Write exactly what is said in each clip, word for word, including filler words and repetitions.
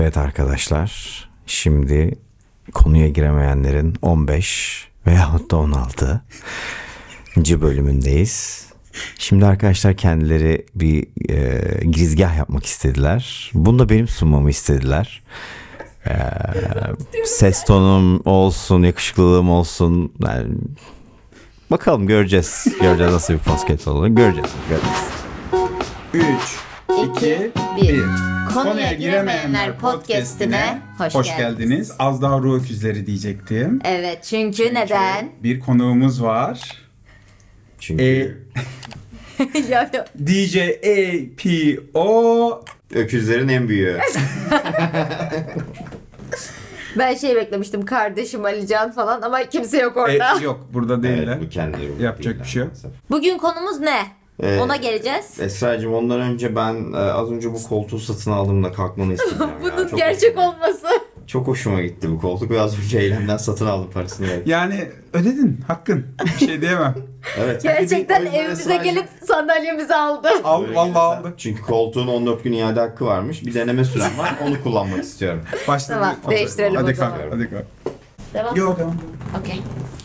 Evet arkadaşlar, şimdi konuya giremeyenlerin on beş veyahut da on altı. bölümündeyiz. Şimdi arkadaşlar kendileri bir e, girizgah yapmak istediler. Bunu da benim sunmamı istediler. E, ses tonum olsun, yakışıklılığım olsun. Yani, bakalım göreceğiz. Göreceğiz nasıl bir podcast olur. Göreceğiz. Göreceğiz. üç, iki, bir. Konuya Giremeyenler podcast'ine hoş, hoş geldiniz. geldiniz. Az daha ruh öküzleri diyecektim. Evet, çünkü, neden? Bir konuğumuz var. Çünkü E, Ya, D J A P O. öküzlerin en büyüğü. ben şey beklemiştim, kardeşim Alican falan ama kimse yok orada. E, yok burada değiller. Evet, bu kendileri. Yapacak bir şey yok. Bugün konumuz ne? Ee, Ona geleceğiz. Esra'cığım ondan önce ben e, az önce bu koltuğu satın aldığımda kalkmanı istedim. ya. Bunun Çok gerçek hoşuma- olması. Çok hoşuma gitti bu koltuk ve az önce Eylem'den satın aldım parasını verdim. Yani ödedin hakkın. Bir şey diyemem. Evet. Gerçekten O yüzden evimize Esra'cığım- gelip sandalyemizi aldı. Al Öyle vallahi gerçekten. aldı. Çünkü koltuğun on dört gün iade hakkı varmış. Bir deneme sürem var. Onu kullanmak istiyorum. Başladı. Tamam, değiştirelim hadi o zaman. kalk, hadi kalk. Devam. Yok devam. Okey.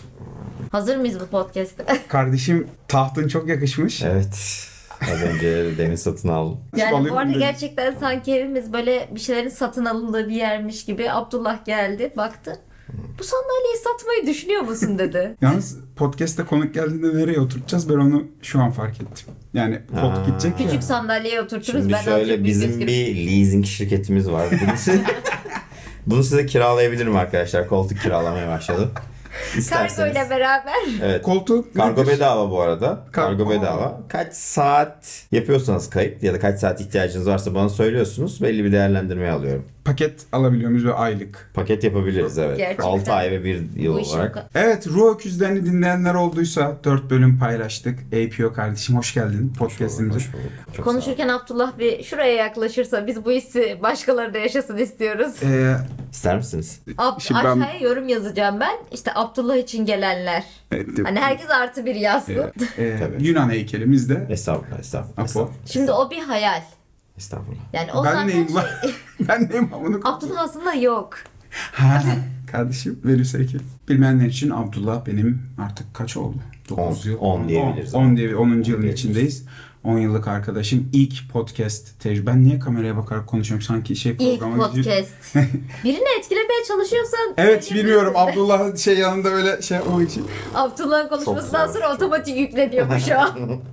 Hazır mıyız bu podcast'te? Kardeşim tahtın çok yakışmış. Evet. Az önce demin satın aldım. Yani bu Alayım arada dedim. gerçekten sanki evimiz böyle bir şeylerin satın alındığı bir yermiş gibi. Abdullah geldi, baktı. Bu sandalyeyi satmayı düşünüyor musun dedi. Yalnız podcast'te konuk geldiğinde nereye oturtacağız ben onu şu an fark ettim. Yani Ha. koltuk gidecek ya. Küçük sandalyeye oturturuz. Şimdi ben şöyle azıcık bizim göstereyim. bir leasing şirketimiz var. Bunu size, bunu size kiralayabilirim arkadaşlar. Koltuk kiralamaya başladım. Kargo İsterseniz. ile beraber. Evet. Koltuk Kargo nedir? bedava bu arada. Kargo Kargo- bedava. Kaç saat yapıyorsanız kayıt ya da kaç saat ihtiyacınız varsa bana söylüyorsunuz. Belli bir değerlendirmeye alıyorum. Paket alabiliyor muyuz ve aylık? Paket yapabiliriz evet. Gerçekten. altı ay ve bir yıl Bu işin olarak. o ka- Evet, Ruh Öküzlerini dinleyenler olduysa dört bölüm paylaştık. A P O kardeşim hoş geldin podcast'imize. Hoş bulduk. Çok sağ ol. Konuşurken Abdullah bir şuraya yaklaşırsa biz bu hissi başkaları da yaşasın istiyoruz. Ee, İster misiniz? Ab- Şimdi ben- aşağıya yorum yazacağım ben. İşte Abdullah için gelenler. evet, Hani herkes artı bir yazsın. e, e, Tabii. Yunan heykelimiz de Estağfurullah, estağfurullah. Apo. Estağfurullah. Şimdi o bir hayal. Estağfurullah. Yani o Ben zaten neyim şey... lan? Ben neyim amına Abdullah aslında yok. Ha, kardeşim verirse heykel. Bilmeyenler için Abdullah benim artık kaç oldu? dokuz On, yıl. on diyebiliriz on ama. diye onuncu yılın diyebiliriz. içindeyiz. on yıllık arkadaşım. İlk podcast tecrübe. Ben niye kameraya bakarak konuşuyorum? Sanki şey İlk programa gidiyor. podcast. Birini etkilemeye çalışıyorsan... Evet bilmiyorum. söyleyebilirsin de. Abdullah şey yanında öyle şey yapmak için. Abdullah'ın konuşmasından zor, sonra çok otomatik yükleniyor bu şu an.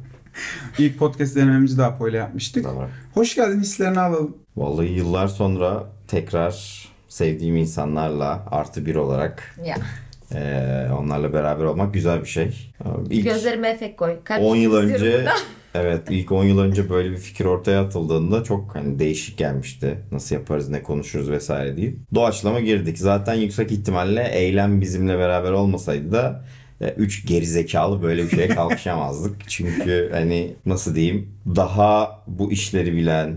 İlk podcast denememizi de Apo ile yapmıştık. Tamam. Hoş geldin, hislerini alalım. Vallahi yıllar sonra tekrar sevdiğim insanlarla artı bir olarak Ya. eee, onlarla beraber olmak güzel bir şey. İlk Gözlerime efekt koy. Kalp on yıl istiyorum önce burada. evet ilk on yıl önce böyle bir fikir ortaya atıldığında çok hani değişik gelmişti. Nasıl yaparız, ne konuşuruz vesaire deyip doğaçlama girdik. Zaten yüksek ihtimalle Eylem bizimle beraber olmasaydı da üç gerizekalı böyle bir şeye kalkışamazdık. Çünkü hani nasıl diyeyim, daha bu işleri bilen,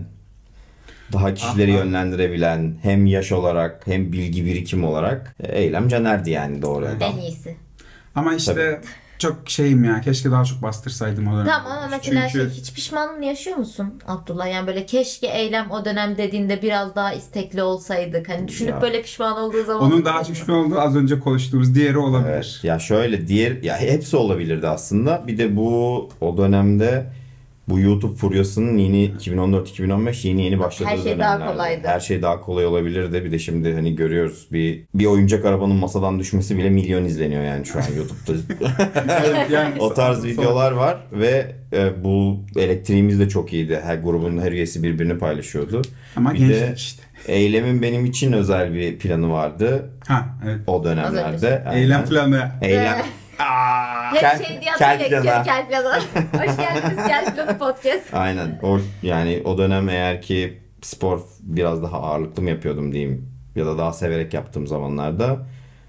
daha kişileri Aha. yönlendirebilen, hem yaş olarak hem bilgi birikim olarak Eylem Caner'di yani doğru. En iyisi. Ama işte çok şeyim ya. Keşke daha çok bastırsaydım o dönem. Tamam ama mesela Çünkü şey, hiç pişmanlığını yaşıyor musun Abdullah? Yani böyle keşke Eylem o dönem dediğinde biraz daha istekli olsaydık. Hani düşünüp Ya. böyle pişman olduğu zaman. onun daha çok pişman olduğu az önce konuştuğumuz diğeri olabilir. Evet. Ya şöyle diğer ya hepsi olabilirdi aslında. Bir de bu o dönemde bu YouTube furyasının yeni iki bin on dört iki bin on beş yeni yeni başladığı Her şey daha dönemlerde. kolaydı. Her şey daha kolay olabilirdi. Bir de şimdi hani görüyoruz bir bir oyuncak arabanın masadan düşmesi bile milyon izleniyor yani şu an YouTube'da. Yani O tarz videolar var ve e, bu elektriğimiz de çok iyiydi. Her grubun her üyesi birbirini paylaşıyordu. Ama Bir gençlik de işte. Eylem'in benim için özel bir planı vardı Ha evet. o dönemlerde. Aynen. Eylem planı. Eylem. Hep Kel- şey diyor kel ya, planı. Kel planı. Hoş geldiniz Kel planı podcast. Aynen. O yani o dönem eğer ki spor biraz daha ağırlıklı mı yapıyordum diyeyim ya da daha severek yaptığım zamanlarda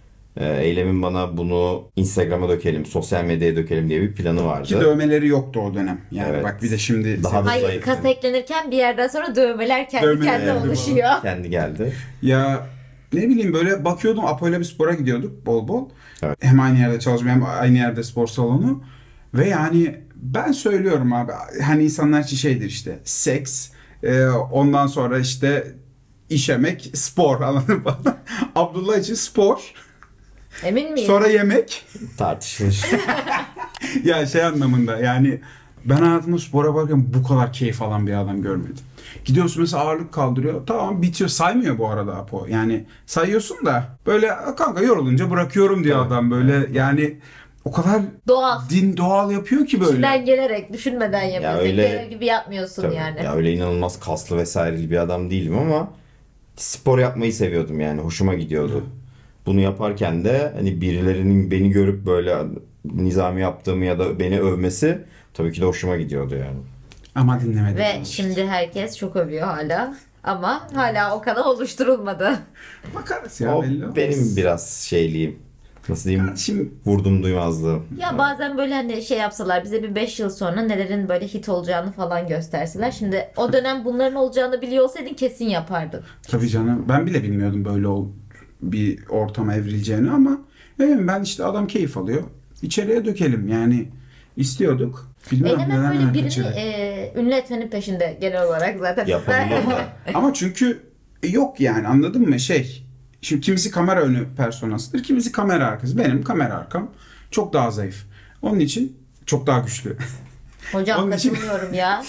e, Eylem'in bana bunu Instagram'a dökelim, sosyal medyaya dökelim diye bir planı Ki vardı. dövmeleri yoktu o dönem. Yani Evet. bak bir de şimdi Daha da Hayır, zayıf. kas eklenirken bir yerden sonra dövmeler kendi Dövmeler kendine geldi oluşuyor. Kendi geldi. ya ne bileyim böyle bakıyordum, Apo'yla bir spora gidiyorduk bol bol. Evet. Hem aynı yerde çalışmaya hem aynı yerde spor salonu. Ve yani ben söylüyorum abi, hani insanlar için şeydir işte seks, e, ondan sonra işte işemek, spor anladın mı? Abdullah için spor, Emin miyiz? sonra yemek. Tartışılır. Ya şey anlamında yani ben hayatımda spora bakarken bu kadar keyif alan bir adam görmedim. Gidiyorsun mesela ağırlık kaldırıyor. Tamam bitiyor. Saymıyor bu arada Apo. Yani sayıyorsun da böyle kanka yorulunca bırakıyorum diyor Evet. adam böyle. Yani o kadar Doğal. din doğal yapıyor ki böyle. İçinden gelerek, düşünmeden yapıyorsun. öyle- Görev gibi yapmıyorsun Tabii. yani. Ya öyle inanılmaz kaslı vesaireli bir adam değilim ama spor yapmayı seviyordum yani. Hoşuma gidiyordu. Bunu yaparken de hani birilerinin beni görüp böyle nizami yaptığımı ya da beni övmesi tabii ki de hoşuma gidiyordu yani. Ama dinlemedim. Ve şimdi herkes çok övüyor hala. Ama hala o kanal oluşturulmadı. Bakarız ya O belli olmaz. benim biraz şeyliğim. Nasıl diyeyim? Şimdi Vurdum duymazlığım. Ya bazen böyle hani şey yapsalar bize bir beş yıl sonra nelerin böyle hit olacağını falan gösterseler. Şimdi o dönem bunların olacağını biliyor olsaydın kesin yapardın. tabii canım ben bile bilmiyordum böyle ol, bir ortama evrileceğini ama evet, ben işte adam keyif alıyor. İçeriye dökelim yani istiyorduk. Bilmem Eylem'e neler böyle neler birini kaçırdık. e, ünlü etmenin peşinde genel olarak zaten. Yapabilir de. Ama çünkü yok yani anladın mı şey. Şimdi kimisi kamera önü personasıdır, kimisi kamera arkası. Benim kamera arkam çok daha zayıf. Onun için çok daha güçlü. Hocam Onun için- katılmıyorum ya.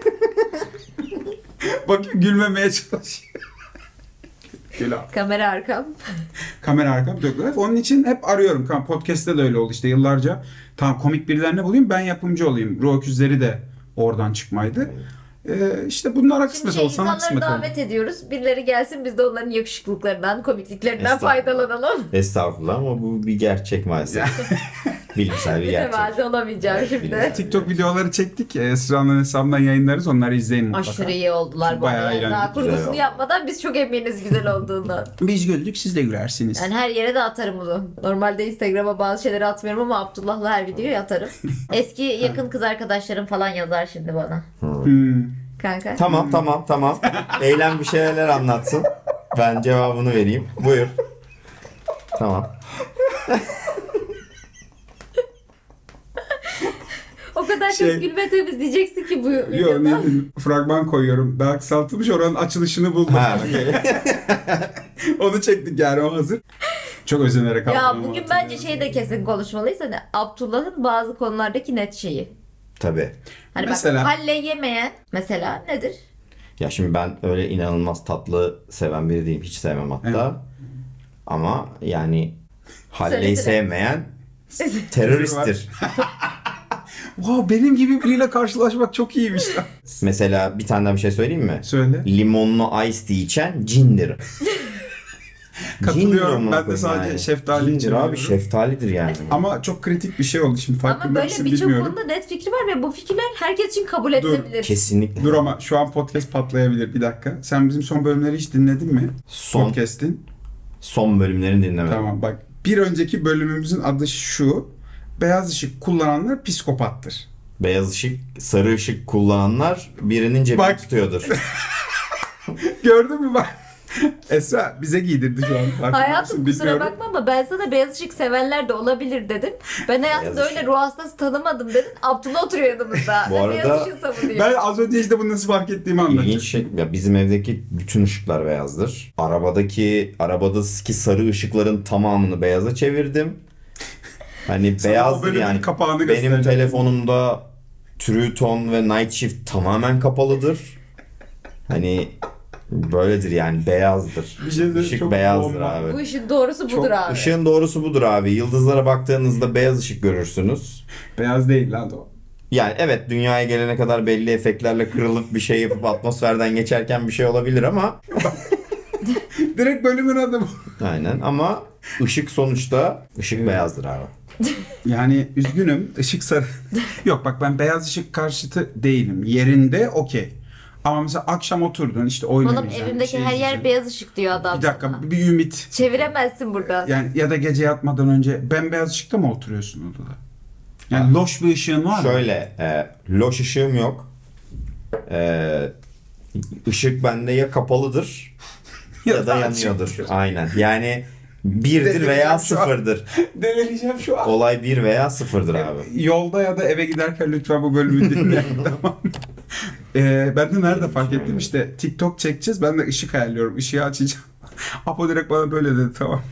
Bak gülmemeye çalışıyor. Gül abi. Kamera arkam. Kamera arkam çok zayıf. Onun için hep arıyorum. Kam- Podcast'te de öyle oldu işte yıllarca. Tamam komik birilerini bulayım ben yapımcı olayım. Ruh Öküzleri de oradan çıkmaydı. Ee, işte bunlara Şimdi kısmet şey, oldu. Sana insanları kısmet oldu. davet ediyoruz. Birileri gelsin biz de onların yakışıklıklarından, komikliklerinden Estağfurullah. faydalanalım. Estağfurullah ama bu bir gerçek maalesef. Bilimsel bir gerçek. Mütevazi olamayacağım Evet, şimdi. biliyorum. TikTok videoları çektik. Esra'nın hesabından yayınlarız. Onları izleyin mutlaka. Aşırı iyi oldular bu Bayağı arada. eğlendik, Daha güzel kurgusunu oldu. yapmadan biz çok eminiz güzel olduğundan. Biz güldük siz de gülersiniz. Yani her yere de atarım bunu. Normalde Instagram'a bazı şeyleri atmıyorum ama Abdullah'la her videoyu atarım. Eski yakın kız arkadaşlarım falan yazar şimdi bana. Hmm. Kanka. Tamam tamam tamam. Eylem bir şeyler anlatsın. Ben cevabını vereyim. Buyur. Tamam. O kadar Şey- çok gülme temizleyeceksin ki bu Yo ne videoda. diyeyim, fragman koyuyorum. Daha kısaltılmış oranın açılışını buldum. Ha, okey. Onu çektik yani o hazır. Çok özenerek Ya aldım bugün ama bence şey de kesin konuşmalıyız. Hani Abdullah'ın bazı konulardaki net şeyi. Tabii. Hani Mesela? bak halle yemeyen mesela nedir? Ya şimdi ben öyle inanılmaz tatlı seven biri değilim. Hiç sevmem hatta. Evet. Ama yani halleyi Söylesene. sevmeyen teröristtir. Wow, benim gibi biriyle karşılaşmak çok iyiymiş lan. Mesela bir tane daha bir şey söyleyeyim mi? Söyle. Limonlu ice tea içen cindir. Katılıyorum. Cindir amına Ben de koyayım sadece yani. şeftali Cindir içemiyorum. abi şeftalidir yani. Ama çok kritik bir şey oldu şimdi Ama farkında böyle mısın birçok bilmiyorum. konuda net fikri var ve bu fikirler herkes için kabul Dur, edilebilir. Kesinlikle. Dur ama şu an podcast patlayabilir bir dakika. Sen bizim son bölümleri hiç dinledin mi? Son, Podcast'in. son bölümlerini dinlemedim. Tamam bak. Bir önceki bölümümüzün adı şu. Beyaz ışık kullananlar psikopattır. Beyaz ışık, sarı ışık kullananlar birinin cebini Bak. tutuyordur. Gördün mü bak? Esra bize giydirdi şu an. Farkında Hayatım mısın? kusura Bilmiyorum. bakma ama ben sana beyaz ışık sevenler de olabilir dedim. Ben hayatımda Beyaz öyle ışık. ruh hastası tanımadım dedin. Abdullah oturuyor yanımızda. Bu Ve arada- beyaz ışığı savunuyor. Ben az önce işte bunu nasıl fark ettiğimi anlatacağım. İlginç şey. Ya bizim evdeki bütün ışıklar beyazdır. Arabadaki arabadaki sarı ışıkların tamamını beyaza çevirdim. Hani Sana o beyazdır bölümün yani. kapağını Benim göstereceğim. telefonumda True Tone ve Night Shift tamamen kapalıdır. Hani böyledir yani beyazdır. Bir şey söyleyeyim, Işık çok beyazdır bomba. abi. Bu işin doğrusu budur Çok abi. Işığın doğrusu budur abi. Yıldızlara baktığınızda beyaz ışık görürsünüz. Beyaz değil lan o. Yani evet dünyaya gelene kadar belli efektlerle kırılıp bir şey yapıp atmosferden geçerken bir şey olabilir ama Direkt bölümün adı bu. aynen ama ışık sonuçta ışık beyazdır abi. Yani üzgünüm ışık sarı. Yok bak ben beyaz ışık karşıtı değilim. Yerinde okey. Ama mesela akşam oturdun işte oyun Oğlum oynayacaksın, evimdeki şey her yer izleyeceksin. beyaz ışık diyor adam Bir dakika sana. bir ümit. Çeviremezsin burada. Yani ya da gece yatmadan önce bembeyaz ışıkta mı oturuyorsun odada? Yani loş bir ışığın var mı? Şöyle e, loş ışığım yok. E, ışık bende ya kapalıdır ya da yanıyordur. açıktır. Aynen. Yani birdir Delireceğim veya şu an. sıfırdır. Delireceğim şu an. Olay bir veya sıfırdır abi. Yolda ya da eve giderken lütfen bu bölümü dinleyin tamam mı? Ee, ben de nerede fark ettim işte TikTok çekeceğiz. Ben de ışık ayarlıyorum. Işığı açacağım. Apo direkt bana böyle dedi, tamam.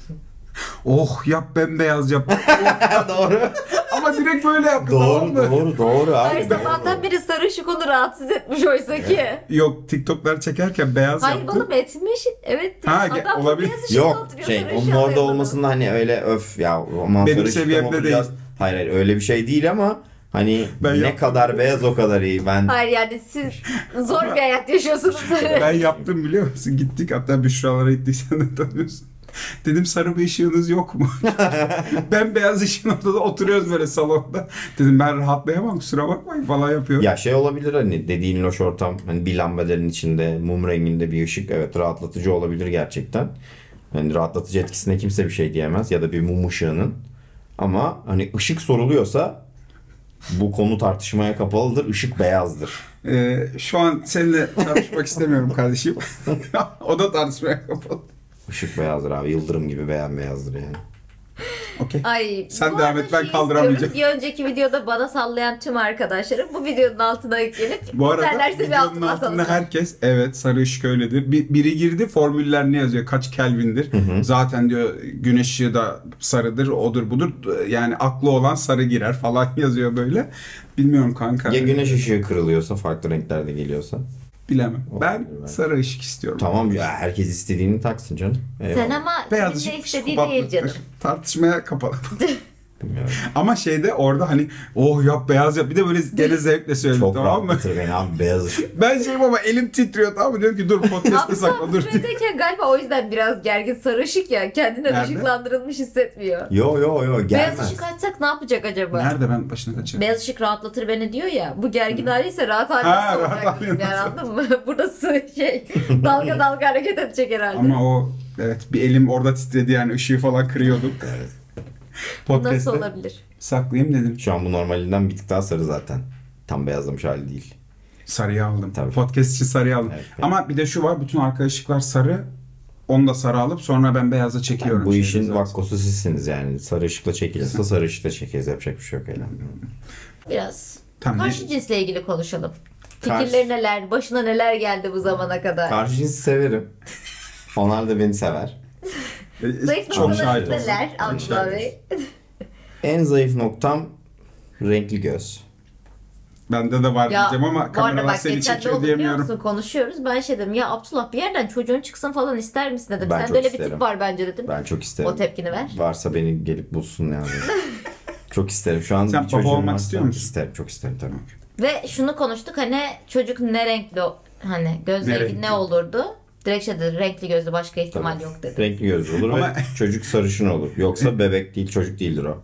Oh yap bembeyaz yap. Oh. Doğru. Ama direkt böyle yaptı, tamam Doğru mı? doğru doğru abi. Her sabahtan beri sarı ışık onu rahatsız etmiş oysa ki. Yok, TikTok'lar çekerken beyaz Hayır yaptı. bana etmiş. Evet. Ha, adam olabilir. beyaz ışıkta Yok oturuyor, şey sarı onun ışığı orada alıyor olmasında hani öyle öf ya aman Benim sarı ışıkta mı seviyemde oturacağız? Hayır hayır öyle bir şey değil ama hani Ben ne yaptım. kadar beyaz o kadar iyi. Ben bana. Hayır yani siz zor bir hayat yaşıyorsunuz. Ben yaptım biliyor musun? Gittik hatta Büşralara gittik, sen de tanıyorsun. Dedim sarı bir ışığınız yok mu? Ben beyaz ışığın ortada oturuyoruz böyle salonda. Dedim ben rahatlayamam, kusura bakmayın falan yapıyor. ya şey olabilir hani dediğin loş ortam hani bir lambaların içinde mum renginde bir ışık evet rahatlatıcı olabilir gerçekten. Hani rahatlatıcı etkisine kimse bir şey diyemez ya da bir mum ışığının. Ama hani ışık soruluyorsa bu konu tartışmaya kapalıdır. Işık beyazdır. Ee, şu an seninle tartışmak istemiyorum kardeşim. O da tartışmaya kapalı. Işık beyazdır abi. Yıldırım gibi beyazdır yani. Okey. Ay, Sen bu devam arada et, ben şey kaldıramayacağım. istiyorum. Bir önceki videoda bana sallayan tüm arkadaşlarım bu videonun altına gelip Bu arada isterlerse bir videonun altına altında salsın. herkes evet sarı ışık öyledir. Bir, biri girdi formüller ne yazıyor? Kaç Kelvin'dir? Zaten diyor güneş ışığı da sarıdır, odur budur. Yani aklı olan sarı girer falan yazıyor böyle. Bilmiyorum kanka. Ya güneş ışığı kırılıyorsa farklı renklerde geliyorsa. Bilemem. Ben Olabilir belki. sarı ışık istiyorum. Tamam ya herkes istediğini taksın canım. Sen Eyvallah. ama Beyaz senin de ışık istediği değil psikopatlıktır. canım. Tartışmaya kapalı. Bilmiyorum. Ama şeyde orada hani oh yap beyaz yap. Bir de böyle gene zevkle söyledim, Çok tamam mı? rahatlatır beni abi beyaz ışık. Ben şeyim ama elim titriyor, tamam mı? Diyorum ki dur podcast'te Abi sakla dur. süredeyken galiba o yüzden biraz gergin, sarı ışık ya. Kendine Nerede? ışıklandırılmış hissetmiyor. Yo yo yo Beyaz gelmez. ışık açsak ne yapacak acaba? Nerede, ben başını kaçırdım. Beyaz ışık rahatlatır beni diyor ya. Bu gergin haliyse rahat hali Ha, nasıl rahat olacak? hali Yani nasıl? anladın mı? Burası şey dalga dalga hareket edecek herhalde. Ama o evet bir elim orada titredi yani, ışığı falan kırıyordum. Evet. Bu nasıl Podcast'te olabilir? saklayayım dedim. Şu an bu normalinden bir tık daha sarı zaten. Tam beyazlamış hali değil. Sarıya aldım. Tabii. Podcast için sarıya aldım. Evet, evet. Ama bir de şu var, bütün arka ışıklar sarı. Onu da sarı alıp sonra ben beyaza çekiyorum. Bu şeyde işin zaten. vakkosu sizsiniz yani. Sarı ışıkla çekilirse sarı ışıkla çekeriz. Yapacak bir şey yok eğlenmiyor. Biraz Tamam. karşı cinsle ilgili konuşalım. Karşı- Fikirleri neler? Başına neler geldi bu zamana kadar? Karşı cinsi severim. Onlar da beni sever. Zayıf Çok noktalarınız şahit oldum. neler Çok Abdullah şahit Bey? En zayıf noktam renkli göz. Bende de var Ya diyeceğim ama bu arada kameralar bak seni geçen ne çekiyor oldu biliyor diyemiyorum. musun? Konuşuyoruz. Ben şey dedim ya Abdullah bir yerden çocuğun çıksın falan ister misin dedim. Ben Sen çok böyle bir isterim. tip var bence dedim. Ben çok isterim. O tepkini ver. Varsa beni gelip bulsun yani. Çok isterim. Şu an Sen bir baba çocuğum olmak varsa istiyor musun? İsterim. Çok isterim tabii. Ve şunu konuştuk hani çocuk ne renkli o- hani göz Ne rengi renkli? ne olurdu? Direkt şey dedi renkli gözlü başka ihtimal Tabii. yok dedi. Renkli gözlü olur Ama- ve çocuk sarışın olur. Yoksa bebek değil, çocuk değildir o.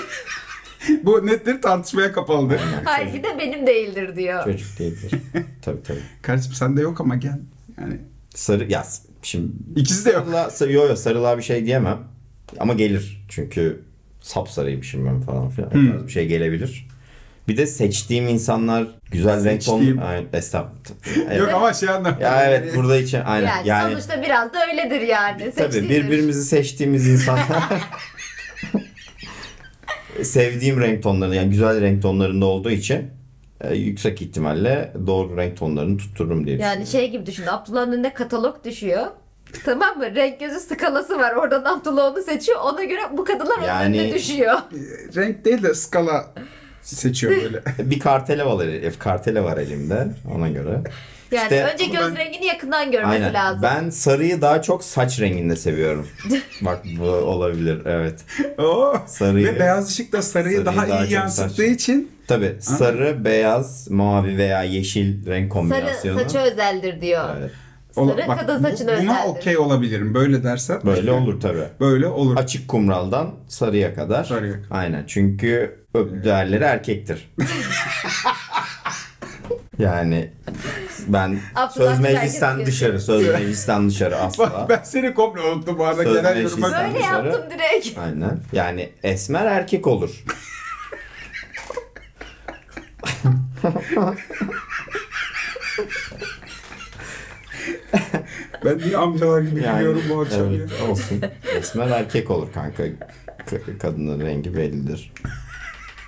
Bu nettir, tartışmaya kapalıdır. Hayır bir de benim değildir diyor. Çocuk değildir. Tabii tabii. Kardeşim sende yok ama gel. Yani Sarı, ya şimdi ikisi de yok. sarılığa, sarı, yo, yo, sarılığa bir şey diyemem. Ama gelir. Çünkü sapsarıymışım ben falan filan. O Hmm. tarz bir şey gelebilir. Bir de seçtiğim insanlar güzel renk Seçtiğim. ton... Aynen, estağfurullah. Evet. Yok ama şey anlamıyorum. Ya evet burada için aynen. Yani, Yani, sonuçta biraz da öyledir yani. tabii Seçtiğiniz- birbirimizi seçtiğimiz insanlar sevdiğim renk tonları yani güzel renk tonlarında olduğu için e, yüksek ihtimalle doğru renk tonlarını tuttururum diye düşünüyorum. Yani şey gibi düşün. Abdullah'ın önüne katalog düşüyor. Tamam mı? Renk gözü skalası var. Oradan Abdullah onu seçiyor. Ona göre bu kadınlar onun Yani- önüne düşüyor. Renk değil de skala seçiyor böyle. Bir kartele var, kartele var elimde ona göre. Yani İşte- önce Ama göz ben- rengini yakından görmesi Aynen. lazım. Ben sarıyı daha çok saç renginde seviyorum. Bak bu olabilir evet. Oo. Sarıyı. Ve beyaz ışık da sarıyı, Sarıyı daha, daha iyi çok yansıttığı saç- için Tabii sarı, beyaz, mavi veya yeşil renk Sarı kombinasyonu. saça özeldir diyor. Evet. Ola- Sarı bak, kadın bu- saçına buna özeldir. okey olabilirim. Böyle dersen Böyle olur tabii. böyle olur. Açık kumraldan sarıya kadar. Sarıya. Aynen. Çünkü öp değerleri erkektir. Yani ben Abdullah söz Gül meclisten herkes dışarı, söz meclisten dışarı asla. Bak ben seni komple unuttum bu arada. Söz Genel meclisi. yoruma. Böyle dışarı. yaptım direkt. Aynen. Yani esmer erkek olur. Ben niye amcalar gibi Yani, gülüyorum bu akşam evet, ya. olsun. Esmer erkek olur kanka. K- kadının rengi bellidir.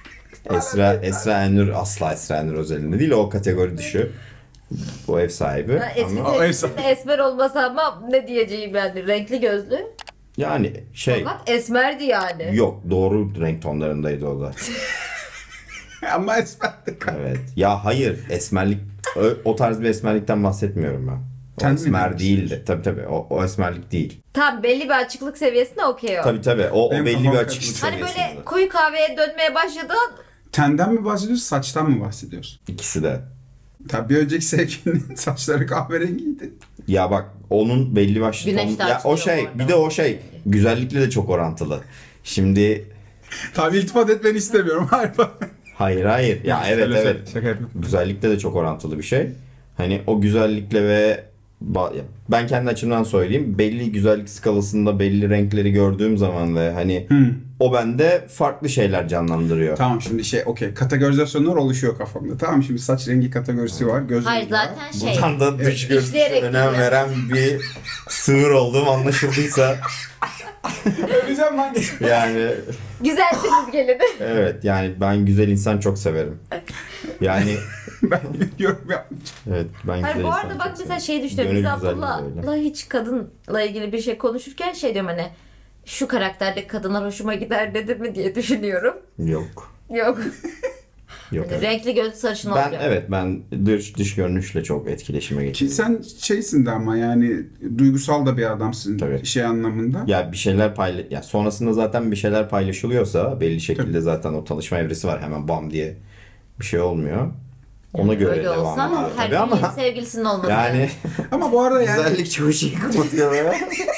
Esra Esra Enür asla Esra Enür özelinde değil. O kategori dışı. O ev sahibi. Ha, eski Ama O ev sevgilisinin esmer olmasa ama ne diyeceğim yani, renkli gözlü. yani şey Fakat esmerdi yani. yok, doğru renk tonlarındaydı o da. Ama esmerdi. Evet. Ya hayır, esmerlik o, o tarz bir esmerlikten bahsetmiyorum ben. O Sen mi esmer demek değildi. Tabii tabii. O, o esmerlik değil. Tam belli bir açıklık seviyesinde okey o. Tabii tabii. O, o Benim belli kafam bir açıklık karıştı. Hani seviyesinde. böyle koyu kahveye dönmeye başladı. Tenden mi bahsediyorsun, saçtan mı bahsediyorsun? İkisi de. Tabii bir önceki sevgilinin saçları kahverengiydi. Ya bak, onun belli başlı Güneş ton- de ya o açılıyor şey, bu arada. bir de o şey güzellikle de çok orantılı. Şimdi Tabii iltifat etmeni istemiyorum. Hayır. hayır hayır. Ya evet Söyle, söyle. evet. Şaka yapıyorum. Güzellikle de çok orantılı bir şey. Hani o güzellikle ve ba- ya ben kendi açımdan söyleyeyim. Belli güzellik skalasında belli renkleri gördüğüm zaman ve hani Hmm. o bende farklı şeyler canlandırıyor. Tamam şimdi şey okey, kategorizasyonlar oluşuyor kafamda. Tamam şimdi saç rengi kategorisi var. Göz Hayır rengi var. zaten şey. Buradan da dış görünüşe işleyerek önem gidiyor. veren bir sığır olduğum anlaşıldıysa Öleceğim ben. yani Güzelsiniz gelin. evet, yani ben güzel insan çok severim. Yani Ben yorum yapmayacağım. evet, ben güzel Hayır bu insan arada çok bak mesela severim. şey düşünüyorum. Gönül Biz güzelliği de Abdullah'la öyle. hiç kadınla ilgili bir şey konuşurken şey diyorum hani şu karakterde kadınlar hoşuma gider dedim mi diye düşünüyorum. Yok. Yok. Yok. Hani renkli gözlü sarışın Ben olacak. evet ben dış dış görünüşle çok etkileşime Ki geçiyorum. sen şeysin de ama yani duygusal da bir adamsın Tabii. şey anlamında. Ya bir şeyler payla ya sonrasında zaten bir şeyler paylaşılıyorsa belli şekilde zaten o tanışma evresi var, hemen bam diye bir şey olmuyor. Ona göre Öyle devam olsa ediyor her tabii birinin ama sevgilisinin olması. yani Ama bu arada yani güzellik çoğu şeyi kapatıyor ya.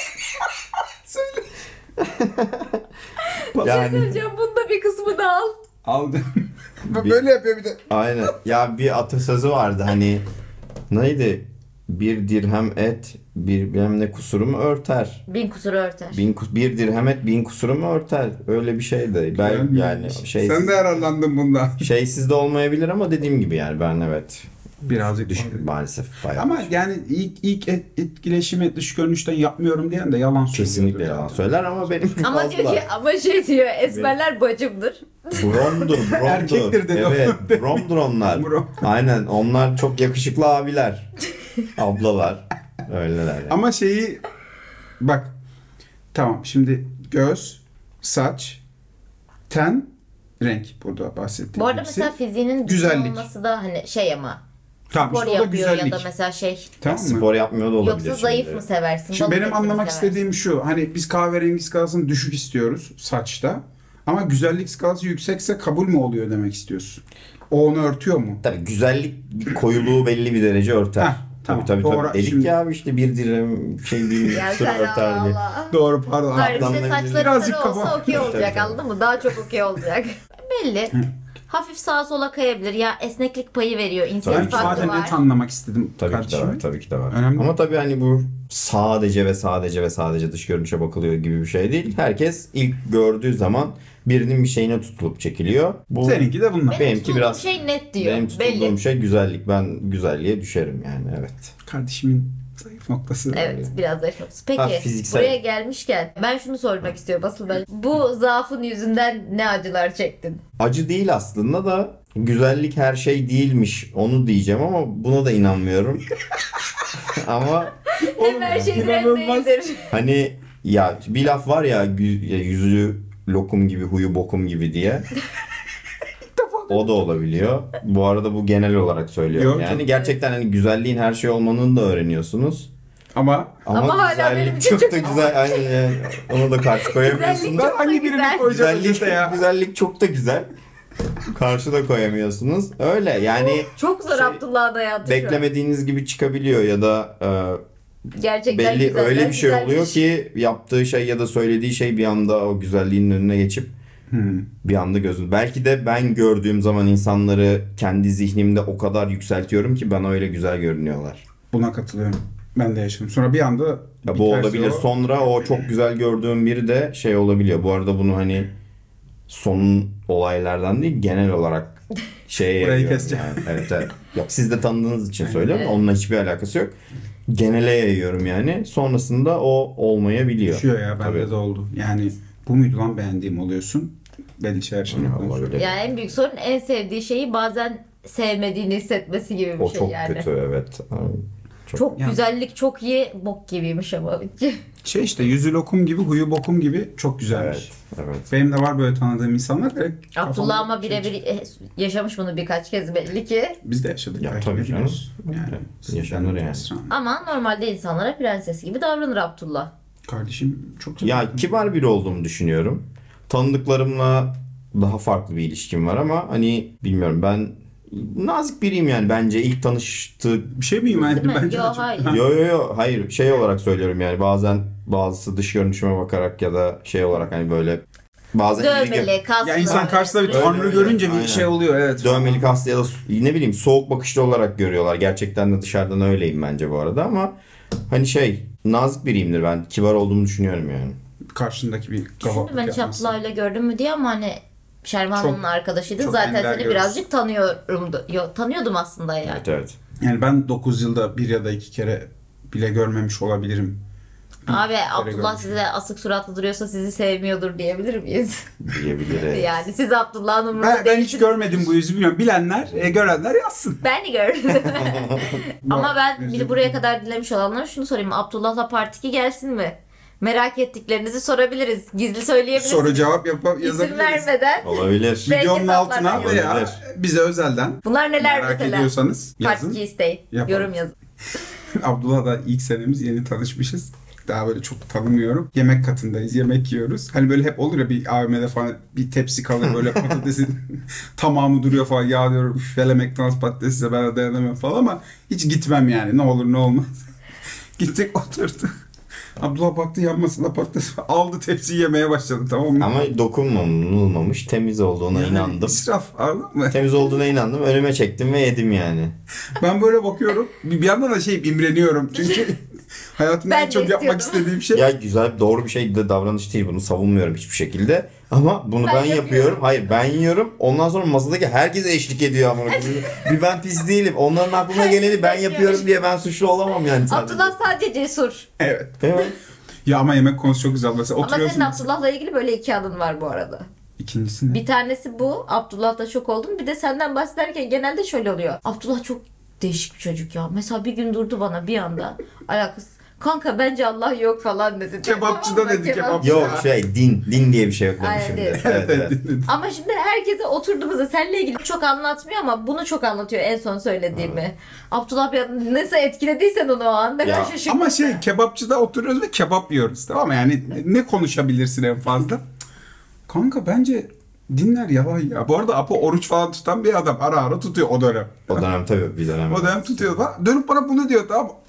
yani Söyleyeceğim bunda bir kısmını al. aldım. Bir- Böyle yapıyor bir de. aynen. Ya bir atasözü vardı hani, neydi? Bir dirhem et bir bilmem ne kusurumu örter. Bin kusuru örter. Bin kus- bir dirhem et bin kusurumu örter. Öyle bir şeydi. Ben yani şey Sen de yararlandın bundan. şeysiz de olmayabilir ama dediğim gibi yani ben evet Birazcık düş düşün. maalesef bayağı. Ama yani ilk ilk et- etkileşimi dış görünüşten yapmıyorum diyen de yalan söylüyor. kesinlikle yalan söyler ama benim Ama fazla. diyor ki ama şey diyor esmerler bacımdır. Bromdur, bromdur. Erkektir dedi o. Evet, bromdur onlar. Brom. Aynen, onlar çok yakışıklı abiler. Ablalar. Öyleler yani. Ama şeyi bak tamam şimdi göz, saç, ten, renk burada bahsettiğim Bu arada hepsi. mesela fiziğinin Güzellik. güzel olması da hani şey ama Tamam, spor işte o da yapıyor ya güzellik. da mesela şey Tamam mı? Spor yapmıyor da olabilir. yoksa zayıf şimdi. mı seversin? Şimdi balık benim eti mi anlamak seversin? istediğim şu. Hani biz kahverengi skalasını düşük istiyoruz saçta. Ama güzellik skalası yüksekse kabul mü oluyor demek istiyorsun? O onu örtüyor mu? Tabii güzellik koyuluğu belli bir derece örter. Heh, tamam, tabii tabii doğru. tabii. Dedik Şimdi- ya abi işte bir dirhem şey bir Ya sürü sen örter diye. Allah. Doğru pardon. Hayır işte Adamların saçları birazcık sarı olsa kafa- okey Tabii, olacak tabii. anladın mı? Daha çok okey olacak. Belli. Hafif sağa sola kayabilir. Ya esneklik payı veriyor. Ben İnisiyatif sadece hakkı var. net anlamak istedim Tabii ki de kardeşim. var, tabii ki de var. Önemli. Ama tabii hani bu sadece ve sadece ve sadece dış görünüşe bakılıyor gibi bir şey değil. Herkes ilk gördüğü zaman birinin bir şeyine tutulup çekiliyor. Bu Seninki de bunlar. Benim benimki tuttuğum biraz- şey net diyor. benim tutulduğum Belli. şey güzellik. Ben güzelliğe düşerim yani, evet. Kardeşimin zayıf noktası. Evet biraz zayıf noktası. Peki Ha, fiziksel- buraya gelmişken ben şunu sormak istiyorum asıl ben. Bu zaafın yüzünden ne acılar çektin? Acı değil aslında da güzellik her şey değilmiş onu diyeceğim ama buna da inanmıyorum. Ama Hem her şey inanılmaz. değildir. hani ya bir laf var ya, gü- ya yüzü lokum gibi huyu bokum gibi diye. O da olabiliyor. Bu arada bu genel olarak söylüyorum. Yok, yani çok- gerçekten hani güzelliğin her şey olmanın da öğreniyorsunuz. Ama Ama, Ama hala benim güzellik için çok, çok- da güzel. Aynen yani. Onu da karşı koyamıyorsunuz. Güzellik ben çok da hangi birini güzel. koyacağım Güzellik, işte ya? güzellik çok da güzel. Karşı da koyamıyorsunuz. Öyle yani Çok zor Şey, Abdullah'ın hayatı şu an. beklemediğiniz gibi çıkabiliyor ya da e, Gerçekten belli güzeller öyle bir şey güzelmiş. oluyor ki yaptığı şey ya da söylediği şey bir anda o güzelliğin önüne geçip Hmm. bir anda gözüm. Belki de ben gördüğüm zaman insanları kendi zihnimde o kadar yükseltiyorum ki bana öyle güzel görünüyorlar. Buna katılıyorum. Ben de yaşadım. Sonra bir anda Ya bu biterse olabilir. o- Sonra o çok güzel gördüğüm biri de şey olabiliyor. Bu arada bunu hani son olaylardan değil genel olarak şeye Burayı yayıyorum keseceğim. yani. Evet, evet. Yok siz de tanıdığınız için söylüyorum. Onunla hiçbir alakası yok. Genele yayıyorum yani. Sonrasında o olmayabiliyor. Düşüyor ya bende Tabii. de oldu. Yani bu muydu lan beğendiğim oluyorsun. belli şeyler şimdi Ya, konuşuyoruz. olabilir. Yani en büyük sorun en sevdiği şeyi bazen sevmediğini hissetmesi gibi bir O şey çok yani. kötü, evet. Çok, Çok Yani- güzellik çok iyi, bok gibiymiş ama. Şey işte yüzü lokum gibi, huyu bokum gibi çok güzelmiş. evet, evet. Benim de var böyle tanıdığım insanlar. Direkt Abdullah kafamda ama şey- birebir eh, yaşamış bunu birkaç kez belli ki. Biz de yaşadık. Ya, belki tabii biliyoruz. canım. Yani, Evet, yaşanır yani. Ama normalde insanlara prenses gibi davranır Abdullah. Kardeşim çok Ya kibar biri olduğumu düşünüyorum. Tanıdıklarımla daha farklı bir ilişkim var ama hani bilmiyorum, ben nazik biriyim yani, bence ilk tanıştığı bir şey miyim yani? Değil mi? Bence de Yo, çok- hayır. Ha. Yo yo yo hayır, şey olarak söylüyorum yani, bazen bazısı dış görünüşüme bakarak ya da şey olarak hani böyle bazen Dövmeli, kaslı. Ya insan karşısında bir Öyle, tanrı öyle. görünce bir Aynen. şey oluyor, evet. dövmeli kaslı ya da ne bileyim soğuk bakışlı olarak görüyorlar. Gerçekten de dışarıdan öyleyim bence bu arada ama hani şey, nazik biriyimdir ben. Kibar olduğumu düşünüyorum yani. Karşındaki bir Düşündüm kavaklık ben hiç yapması. Abdullah'yla gördüm mü diye ama hani Şervan'ın Çok- arkadaşıydı. çok Zaten ender seni görürüz. birazcık tanıyorum. Yo, tanıyordum aslında yani. Evet evet. Yani ben dokuz yılda bir ya da iki kere bile görmemiş olabilirim. Abi kere Abdullah görmüşüm. size asık suratlı duruyorsa sizi sevmiyordur diyebilir miyiz? Diyebiliriz. Yani siz Abdullah'ın umurunda Ben, ben hiç değilsiniz. görmedim bu yüzü, bilmiyorum. Bilenler, e, görenler yazsın. Ben de gördüm. Ama ben bir de Yüzü- buraya kadar dinlemiş olanlara şunu sorayım. Abdullah'la Part iki gelsin mi? Merak ettiklerinizi sorabiliriz. Gizli söyleyebilirsiniz. Soru cevap yapıp İsim yazabiliriz. vermeden. Olabilir. Belki Videonun altına hesaplardan veya olabilir. bize özelden Bunlar neler merak mesela? ediyorsanız Part yazın. iki isteyin. Yapalım. Yorum yazın. Abdullah'la ilk senemiz, yeni tanışmışız. Daha böyle çok tanımıyorum. Yemek katındayız, yemek yiyoruz. Hani böyle hep olur ya, bir A V M'de falan bir tepsi kalır böyle patatesin tamamı duruyor falan. Ya diyorum üf, hele McDonald's patatesiyle ben de dayanamam falan ama hiç gitmem yani, ne olur ne olmaz. Gittik oturduk. Abdullah baktı yanmasına patates aldı, tepsiyi yemeye başladı, tamam mı? Ama dokunmamış, temiz olduğuna Yani inandım. İsraf, anladın mı? Temiz olduğuna inandım. Önüme çektim ve yedim yani. Ben böyle bakıyorum. Bir, bir yandan da şey imreniyorum. Çünkü hayatımda Ben en de çok yapmak istiyordum. istediğim şey. Ya güzel, doğru bir şey de davranış değil. Bunu savunmuyorum hiçbir şekilde. Ama bunu Ben ben, yapıyorum. yapıyorum. Hayır, ben yiyorum. Ondan sonra masadaki herkese eşlik ediyor ama. Bir bir ben pis değilim. Onların aklına geleni ben Herkes yapıyorum yapıyor. diye ben suçlu olamam yani sadece. Abdullah sadece cesur. Evet. Değil mi? Ya ama yemek konusu çok güzel. Mesela Ama oturuyorsun. senin Abdullah'la ilgili böyle iki adın var bu arada. İkincisi ne? Bir tanesi bu. Abdullah'da şok oldum. Bir de senden bahsederken genelde şöyle oluyor. Abdullah çok değişik bir çocuk ya. Mesela bir gün durdu bana bir anda. Alakası. Kanka bence Allah yok falan dedi. Kebapçıda Tamam mı? dedi, kebapçı. Yok şey, din. Din diye bir şey yok Aynen demişim. değil. de. Evet, evet. Ama şimdi herkese oturduğumuzda seninle ilgili çok anlatmıyor ama bunu çok anlatıyor en son söylediğimi. Abdullah bir nasıl etkilediysen onu o an. Ne kadar Ya, şaşırdım. Ama şey, kebapçıda oturuyoruz ve kebap yiyoruz, tamam mı? Yani ne konuşabilirsin en fazla? Kanka bence dinler yalan ya. Bu arada Apo oruç falan tutan bir adam. Ara ara tutuyor o dönem. O dönem tabii bir dönem. O dönem tutuyor falan. Dönüp bana bunu diyor, tamam mı?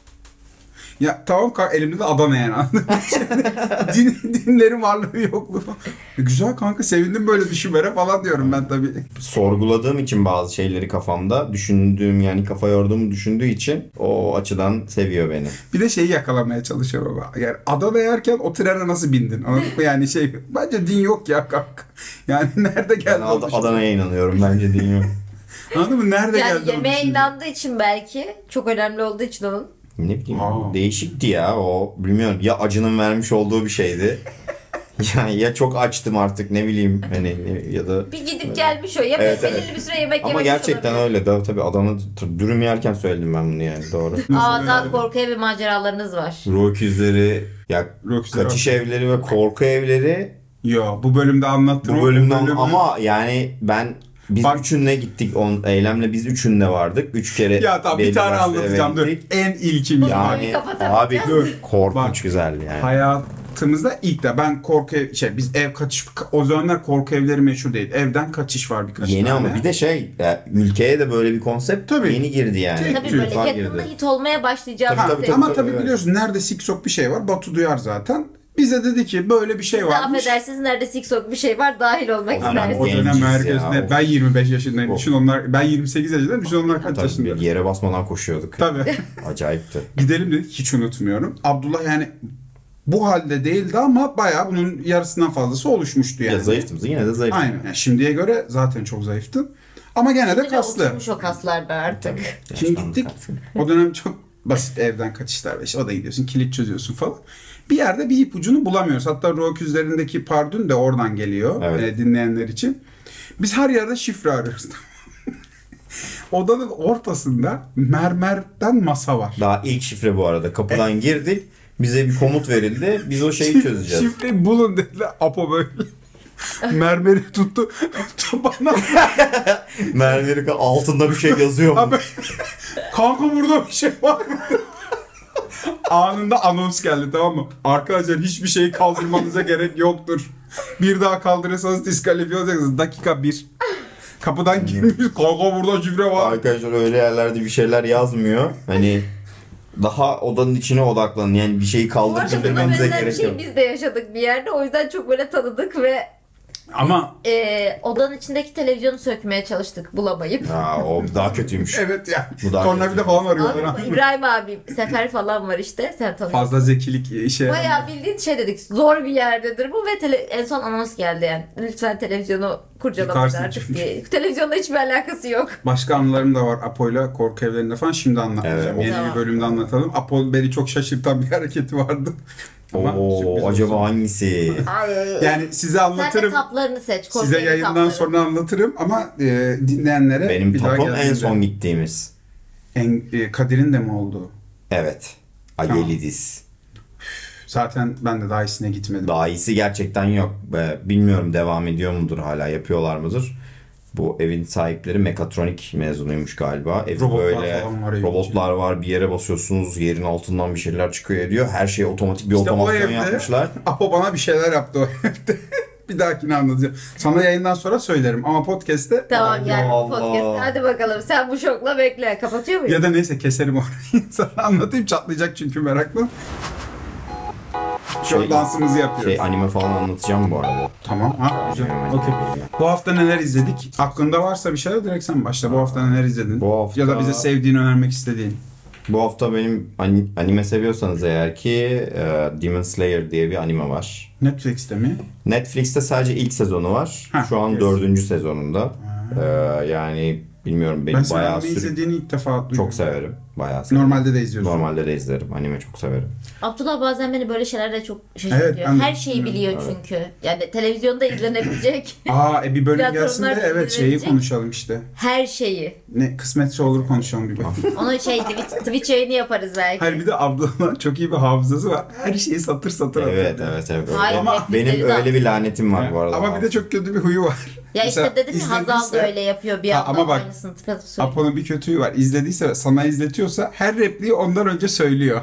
Ya tamam kanka, elimde de Adana yani, anladın mı? Din, dinlerin varlığı yokluğu. E, güzel kanka, sevindim böyle düşünmene falan diyorum ben tabii. Sorguladığım için bazı şeyleri kafamda, düşündüğüm yani kafa yorduğumu düşündüğü için o açıdan seviyor beni. Bir de şeyi yakalamaya çalışıyor baba. Yani Adana yerken o trene nasıl bindin? Anladın mı? Yani şey, bence din yok ya kanka. Yani nerede Ben geldi o Ad- düşünce? Adana'ya inanıyorum, bence din yok. Anladın mı? Nerede Yani geldi o yemeğe düşünce? inandığı için belki çok önemli olduğu için onun. Ne bileyim, Aa. değişikti ya o, bilmiyorum, ya acının vermiş olduğu bir şeydi. Yani ya çok açtım artık, ne bileyim hani, ne- ya da Bir gidip gelmiş o. Yemek Evet, evet. belirli bir süre yemek ama yememiş gerçekten olabilir. öyle de tabii Adana t- dürüm yerken söyledim ben bunu yani, doğru. Aa, daha korku evi maceralarınız var. Ruh öküzleri, ya Rockstar. kaçış evleri ve korku evleri Yo, bu bölümde anlattın. bu o bölümden bölümü- ama yani ben biz Bak- üçünle gittik, on eylemle biz üçünde vardık. Üç kere Ya tamam, bir belli tane başlı eve anlatacağım, dur. gittik. En ilkim Bu- ya. Yani Kapatalım. abi Dur. korkunç Bak. güzeldi yani. Hayatımızda ilk de ben korku ev, şey biz ev kaçış, o zamanlar korku evleri meşhur değil. Evden kaçış var birkaç Yeni tane. ama bir de şey, ya, ülkeye de böyle bir konsept Tabii. yeni girdi yani. Tek Tabii tüy böyle falan yakında girdi. hit olmaya başlayacağım. Tabii, Ha, tabii, ama tabii, tabii evet. biliyorsun nerede siksok bir şey var, Batu duyar zaten. Bize dedi ki böyle bir şey Siz de varmış. affedersiniz nerede siksok bir şey var dahil olmak Aman, O istersiniz. dönem Genciz herkes ya, ne? of. Ben yirmi beş yaşındayım. Of. Düşün onlar, ben yirmi sekiz yaşındayım. Düşün onlar kaç Tabii yaşında. bir yere basmadan koşuyorduk. Tabii. Acayipti. Gidelim dedik, hiç unutmuyorum. Abdullah yani bu halde değildi ama bayağı bunun yarısından fazlası oluşmuştu yani. Ya zayıftım, yine de zayıftım. Aynen. Yani şimdiye göre zaten çok zayıftın. Ama gene de Şimdi kaslı. oturmuş o kaslarda artık. Şimdi gittik. O dönem çok basit evden kaçışlar. İşte o da gidiyorsun, kilit çözüyorsun falan. Bir yerde bir ipucunu bulamıyoruz. Hatta Röküzlerindeki pardon de oradan geliyor Evet. e, dinleyenler için. Biz her yerde şifre arıyoruz. Odanın ortasında mermerden masa var. Daha ilk şifre bu arada. Kapıdan girdik. Bize bir komut verildi. Biz o şeyi çözeceğiz. Şifreyi bulun dediler. Apo böyle mermeri tuttu. Bana Mermeri altında bir şey yazıyor mu? abi, kanka burada bir şey var mı? Anında anons geldi, tamam mı? Arkadaşlar hiçbir şeyi kaldırmanıza gerek yoktur. Bir daha kaldırırsanız diskalifiye olacaksınız. Dakika bir. Kapıdan girmiş. Kanka burada şifre var. Arkadaşlar öyle yerlerde bir şeyler yazmıyor. Hani daha odanın içine odaklanın. Yani bir şeyi Bu arada kaldırıp buna indirmenize benzer bir gerek şey yok. biz de yaşadık bir yerde. O yüzden çok böyle tanıdık ve Ama e, odanın içindeki televizyonu sökmeye çalıştık bulamayıp. Aa, o daha kötüymüş. evet yani. Bu daha Tornavida kötü. falan arıyorlar. Abi, Abi, İbrahim abi sefer falan var işte. Sen tanıyorsun. fazla zekilik işe. Bayağı bildiğin şey dedik. Zor bir yerdedir bu ve tele- en son anons geldi yani. Lütfen televizyonu kurcalamayın Yıkarsın artık çünkü. diye. Televizyonla hiçbir alakası yok. Başka anılarım da var Apo'yla korku evlerinde falan. Şimdi anlatacağım. Evet. Yeni Tamam. bir bölümde anlatalım. Apo beni çok şaşırtan bir hareketi vardı. Ama sürpriz Oo, olsun. acaba hangisi? Yani size Sen de anlatırım. taplarını seç. korku Size evi yayından tapları. sonra anlatırım ama e, dinleyenlere Benim bir daha tapım en geldiğinde- son gittiğimiz. En, e, Kadir'in de mi oldu? Evet. Agelidiz. Zaten ben de daha iyisine gitmedim. Daha iyisi gerçekten yok. Be- Bilmiyorum devam ediyor mudur hala, yapıyorlar mıdır? Bu evin sahipleri mekatronik mezunuymuş galiba. Evi Robotlar böyle falan var evin robotlar var. Bir yere basıyorsunuz, yerin altından bir şeyler çıkıyor ediyor. Her şey otomatik bir İşte o otomasyon evde yapmışlar. Apo bana bir şeyler yaptı o evde. Bir dahakini anlatacağım. Sana yayından sonra söylerim ama podcast'te Tamam Allah yani Allah. podcast. Hadi bakalım sen bu şokla bekle. Kapatıyor muyum? ya da neyse keserim orayı. Sana anlatayım, çatlayacak çünkü meraklı. Şöyle Şey- dansımızı yapıyoruz. Şey anime falan anlatacağım bu arada. Tamam. Ha, güzel. Hemen Okey. geleceğim. Bu hafta neler izledik? Aklında varsa bir şeyler direkt sen başla. Bu hafta neler izledin? Bu hafta- Ya da bize sevdiğin, önermek istediğin. Bu hafta benim ani- anime seviyorsanız eğer ki e, Demon Slayer diye bir anime var. Netflix'te mi? Netflix'te sadece ilk sezonu var. Heh, Şu an evet. dördüncü sezonunda. E, yani bilmiyorum, benim Ben senin bayağı anime sürü... izlediğini ilk defa duyuyorum. Çok severim. Bayağı severim. Normalde de izliyorsun. Normalde de izlerim. Anime çok severim. Abdullah bazen beni böyle şeylerle çok şaşırtıyor. Evet, ben de Her şeyi biliyor çünkü. Yani televizyonda izlenebilecek Aa e bir bölüm Platformlar gelsin de evet şeyi izlenecek. konuşalım işte. her şeyi. Ne kısmetse olur konuşalım bir bölüm. Onu şey Twitch, Twitch yayını yaparız belki. Hayır bir de Abdullah'ın çok iyi bir hafızası var. Her şeyi satır satır Evet atıyor. evet evet. Hayır, Öyle. replikleri Benim de- öyle bir lanetim var bu arada. Ama bir de çok kötü bir huyu var. Ya işte Mesela dedim ya Hazal da izlediyse- öyle yapıyor bir Ha, anda ama bak, aynısını tıpatıp söylüyor. Apo'nun bir kötüyü var. İzlediyse, sana izletiyorsa her repliği ondan önce söylüyor.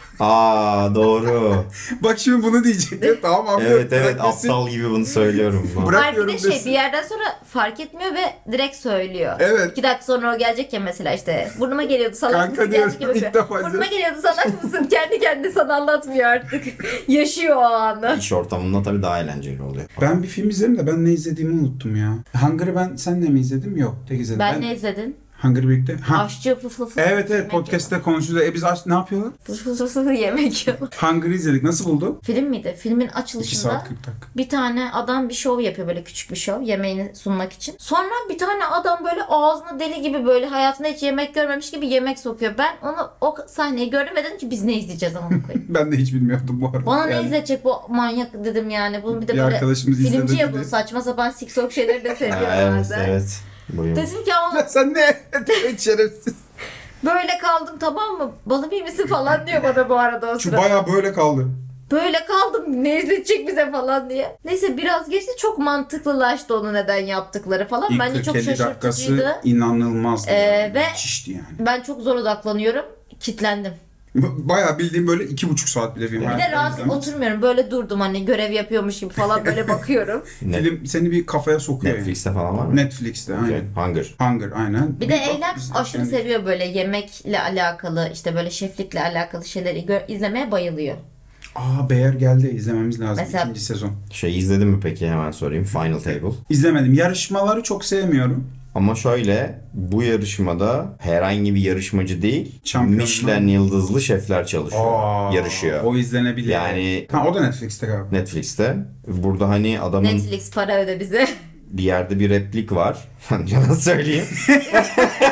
Aa doğru. Bak şimdi bunu diyecektim. Tamam abi. Evet evet, bırakmasın. aptal gibi bunu söylüyorum. Bırak- Var bir de bırakıyorum şey desin. bir yerden sonra fark etmiyor ve direkt söylüyor. Evet. İki dakika sonra o gelecek ya mesela işte burnuma geliyordu salak Kanka mısın diyorum, gelecek gibi. ilk defa Burnuma izliyorum. geliyordu salak mısın kendi kendine sana anlatmıyor artık. Yaşıyor o anı. İş ortamında tabii daha eğlenceli oluyor. Ben bir film izledim de ben ne izlediğimi unuttum ya. Hunger'ı ben senle mi izledim? Yok tek izledim. Ben, ne izledin? Hunger'ı birlikte. Ha. Aşçı fıf fıf. Evet evet yemek podcast'te konuşuyoruz. E biz aç ne yapıyorlar? Fıf fıf fıf fıf yemek yiyorlar. Hunger'ı izledik. Nasıl buldun? Film miydi? Filmin iki açılışında saat kırk dakika. bir tane adam bir şov yapıyor böyle küçük bir şov yemeğini sunmak için. Sonra bir tane adam böyle ağzına deli gibi böyle hayatında hiç yemek görmemiş gibi yemek sokuyor. Ben onu o sahneyi gördüm ve dedim ki biz ne izleyeceğiz ama koyayım. Ben de hiç bilmiyordum bu arada. Bana ne Yani izletecek bu manyak dedim yani. Bunu bir de Bir böyle arkadaşımız filmci izledi ya bu dedi. saçma sapan siksok şeyleri de seviyor Ha, evet bazen. evet. Buyurun. Dedim ki ama Sen ne? Evet, şerefsiz. böyle kaldım tamam mı? Balı bir misin falan diyor bana bu arada o Şu sırada. bayağı böyle kaldı. Böyle kaldım ne izletecek bize falan diye. Neyse biraz geçti çok mantıklılaştı onu neden yaptıkları falan. İlk Bence çok kırk elli dakikası şaşırtıcıydı. inanılmazdı. Ee, yani. ve- Müthişti yani. Ben çok zor odaklanıyorum. Kitlendim. Bayağı bildiğim böyle iki buçuk saat bile film. Bir de Hayatta rahat izlemem. oturmuyorum. Böyle durdum hani görev yapıyormuş gibi falan böyle bakıyorum. Net- Film seni bir kafaya sokuyor. Netflix'te falan var Yani. mı? Netflix'te Okey, aynen. Hunger. Hunger aynen. Bir de Eylem bak- aşırı yani- seviyor böyle yemekle alakalı işte böyle şeflikle alakalı şeyleri gö- izlemeye bayılıyor. Aa Bear geldi, izlememiz lazım Mesela- ikinci sezon. Şey izledin mi peki, hemen sorayım. Final Table. İzlemedim. Yarışmaları çok sevmiyorum. Ama şöyle, bu yarışmada herhangi bir yarışmacı değil, Şampiyon Michelin mu? yıldızlı şefler çalışıyor. Aa, yarışıyor. O izlenebilir. Yani- Ha, o da Netflix'te galiba. Netflix'te. Burada hani adamın Netflix para öde bize. bir yerde bir replik var. Yalan söyleyeyim.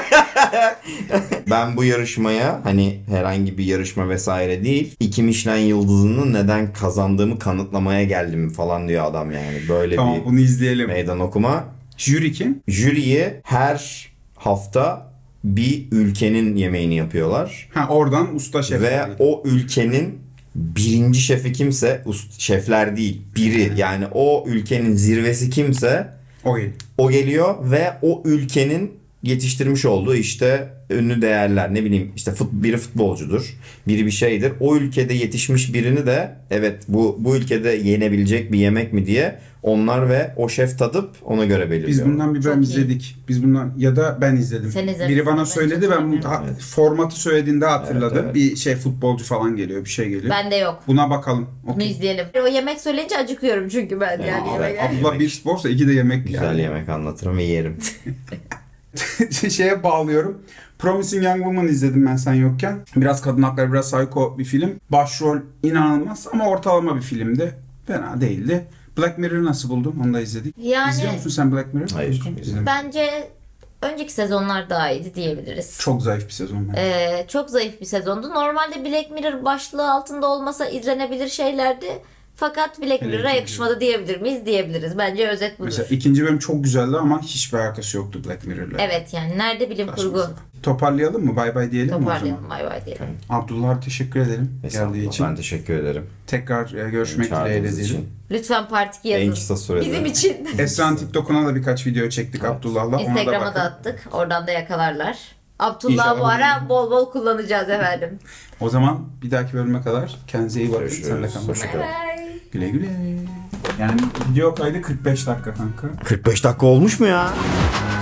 Ben bu yarışmaya hani herhangi bir yarışma vesaire değil, iki Michelin yıldızını neden kazandığımı kanıtlamaya geldim falan diyor adam yani. Böyle Tamam, bir bunu izleyelim. meydan okuma. Jüri kim? Jüriye her hafta bir ülkenin yemeğini yapıyorlar. Ha, oradan usta şef. Ve yani. o ülkenin birinci şefi kimse, ust- şefler değil, biri yani o ülkenin zirvesi kimse O il. o geliyor ve o ülkenin yetiştirmiş olduğu işte ünlü değerler, ne bileyim işte fut, biri futbolcudur, biri bir şeydir. O ülkede yetişmiş birini de evet bu bu ülkede yenebilecek bir yemek mi diye onlar ve o şef tadıp ona göre belirliyor. Biz bundan bir bölüm Çok iyi. izledik. Biz bundan ya da ben izledim. Sen izledin. Biri bana Ben söyledi, çok ben bu sevmiyorum. ha- Evet. formatı söylediğinde hatırladım. Evet, evet. Bir şey futbolcu falan geliyor, bir şey geliyor. Bende yok. Buna bakalım. Bunu Okey. izleyelim. O yemek söyleyince acıkıyorum çünkü ben Evet, yani. evet. yemek- Abdullah Yemek. bir sporsa iki de yemek Güzel yani. yemek anlatırım ve yerim. Şeye bağlıyorum. Promising Young Woman izledim ben sen yokken. Biraz kadın hakları, biraz psycho bir film. Başrol inanılmaz ama ortalama bir filmdi. Fena değildi. Black Mirror nasıl buldun? Onu da izledik. Yani- İzliyor musun sen Black Mirror? Hayır, izlemedim. Bence önceki sezonlar daha iyiydi diyebiliriz. Çok zayıf bir sezon bence. Ee, çok zayıf bir sezondu. Normalde Black Mirror başlığı altında olmasa izlenebilir şeylerdi. Fakat Black Hele Mirror'a ikinci yakışmadı diyebilir miyiz? Diyebiliriz. Bence özet budur. Mesela ikinci bölüm çok güzeldi ama hiçbir alakası yoktu Black Mirror'la. Evet yani nerede bilim Saçma kurgu? sapan. Toparlayalım mı? Bay bay diyelim mi o zaman? Toparlayalım. Bay bay diyelim. Abdullah teşekkür ederim geldiği Estağfurullah, için. Ben teşekkür ederim. Tekrar e, görüşmek dileğiyle Çağırdığınız diyelim. için. Lütfen part iki En yazın. kısa sürede. Bizim için. Esra'nın TikTok'una da birkaç video çektik Evet. Abdullah'la. Ona da Instagram'a bakın. da attık. Oradan da yakalarlar. Abdullah İnşallah bu ara bunu- bol bol kullanacağız efendim. O zaman bir dahaki bölüme kadar kendinize iyi bakın. Görüşürüz. Sen de kalın. Hoşça kalın. Bye. Güle güle. Yani video kaydı kırk beş dakika kanka. kırk beş dakika olmuş mu ya?